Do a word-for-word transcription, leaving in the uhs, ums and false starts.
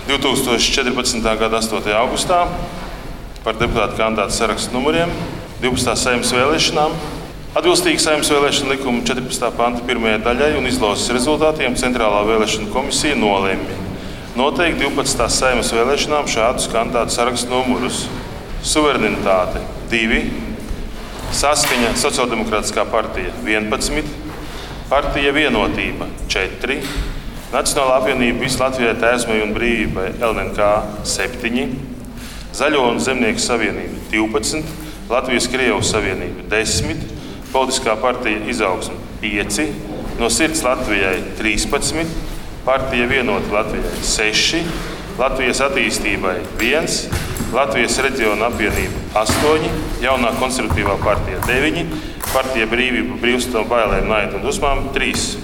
divtūkstoš četrpadsmitā gada astotajā augustā par deputātu kandidātu sarakstu numuriem divpadsmitās Saeimas vēlēšanām. Atbilstīgi Saeimas vēlēšanu likuma četrpadsmitā panta pirmajai daļai un izlozes rezultātiem Centrālā vēlēšanu komisija nolēma noteikt divpadsmitās Saeimas vēlēšanām šādus kandidātu sarakstu numurus: Suverenitāte divi, Saskaņa Sociāldemokrātiskā partija vienpadsmit, Partija Vienotība četri, Nacionālā apvienība Visai Latvijai Tērzemei un Brīvībai L N K septiņi, Zaļo un Zemnieku savienība divpadsmit, Latvijas Krievu savienība desmit, Politiskā partija Izaugsme pieci, No sirds Latvijai trīspadsmit, Partija Vienota Latvijai seši, Latvijas attīstībai viens, Latvijas reģiona apvienība astoņi, Jaunā konservatīvā partija deviņi, Partija Brīvība, Brīvstam, bailēm, naidu un dusmām trīs.